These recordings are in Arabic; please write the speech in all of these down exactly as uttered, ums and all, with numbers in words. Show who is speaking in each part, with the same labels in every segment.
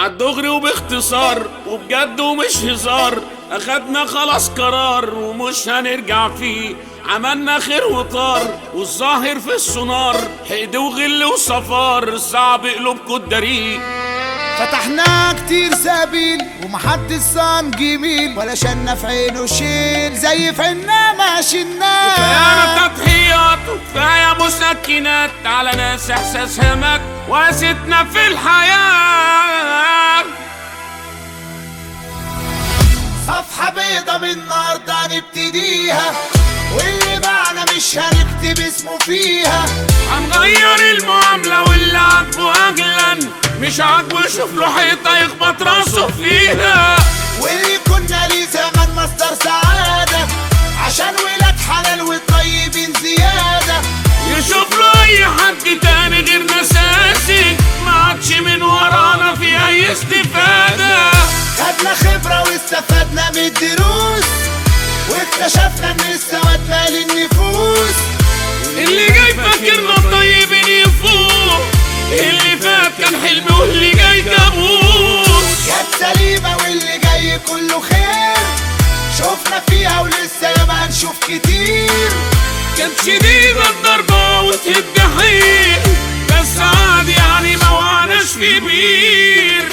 Speaker 1: عالدغري وباختصار وبجد ومش هزار، اخدنا خلاص قرار ومش هنرجع فيه. عملنا خير وطار والظاهر في السونار، حقد وغل وصفار صعب قلوبكوا الدريق.
Speaker 2: فتحنا كتير سبيل ومحدش صام جميل، ولا شلنا في عينه شيل زي في عنا ما شلناه.
Speaker 1: كفاية تضحيات وكفاية مسكنات على ناس احساسها مات وقاستنا في الحياة.
Speaker 2: صفحة بيضة من النهاردة هنبتديها، واللي باعنا مش هنكتب اسمه فيها.
Speaker 1: هنغير المعاملة واللي عاجبه أجلا مش عاجبه يشوف له حيطة يخبط راسه فيها.
Speaker 2: واللي كنا ليه زمان مصدر سعادة عشان ولاد حلال والطيبين زيادة،
Speaker 1: يشوف له أي حد تاني غير نساسي ما عادش من ورانا في أي استفادة.
Speaker 2: خدنا خبرة واستفدنا من الدروس، واكتشفنا ان السواد مال النفوس.
Speaker 1: اللي جاي فاكرنا طيبين يفوق، اللي فات كان حلم واللي جاي كابوس.
Speaker 2: جت سليمة واللي جاي كله خير، شوفنا فيها ولسه ياما هنشوف كتير.
Speaker 1: كانت شديدة الضربة وتهد جحيم، بس عادي يعني ما وقعناش في بير.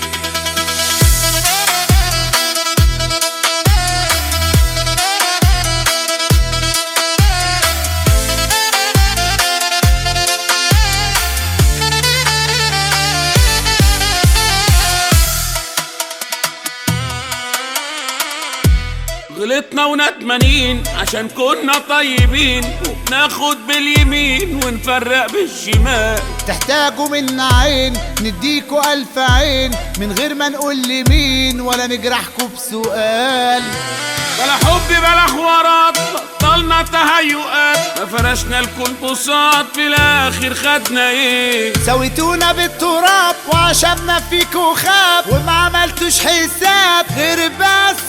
Speaker 1: غلطنا وندمانين عشان كنا طيبين، وبناخد باليمين ونفرق بالشمال.
Speaker 2: تحتاجوا منا عين نديكوا ألف عين من غير ما نقول لمين ولا نجرحكوا بسؤال.
Speaker 1: بلا حب بلا حوارات بطلنا تهيؤات، ما فرشنا الكلبوسات في الاخر خدنا ايه؟
Speaker 2: سويتونا بالتراب وعشمنا فيكوا خاب، وما عملتوش حساب غير بس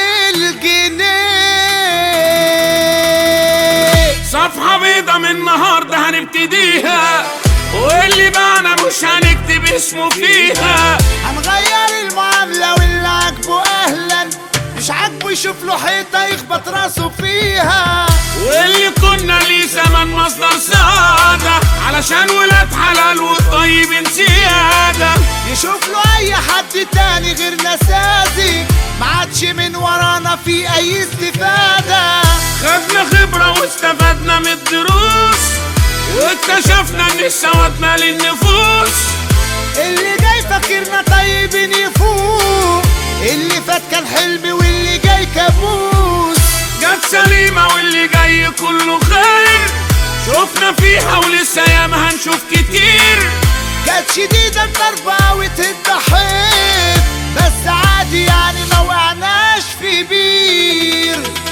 Speaker 2: للجنيه.
Speaker 1: صفحة بيضة من النهاردة هنبتديها، واللي باعنا مش هنكتب اسمه فيها.
Speaker 2: هنغير المعاملة واللي عاجبه أهلا مش عاجبه يشوف له حيطة يخبط راسه فيها.
Speaker 1: واللي كنا ليه زمان مصدر سعادة علشان ولاد حلال والطيبين زيادة،
Speaker 2: يشوف له أي حد تاني غير نسازي ما عادش من ورانا في أي استفادة.
Speaker 1: خدنا خبرة واستفدنا من الدروس، واكتشفنا ان السواد مال النفوس.
Speaker 2: اللي جاي فاكرنا طيبين يفوق، اللي فات كان حلم واللي جاي كابوس.
Speaker 1: جت سليمة واللي جاي كله خير، شوفنا فيها ولسه ياما هنشوف كتير.
Speaker 2: جت شديدة الضربة وتضحك، بس عادي يعني ما وقعناش في بير.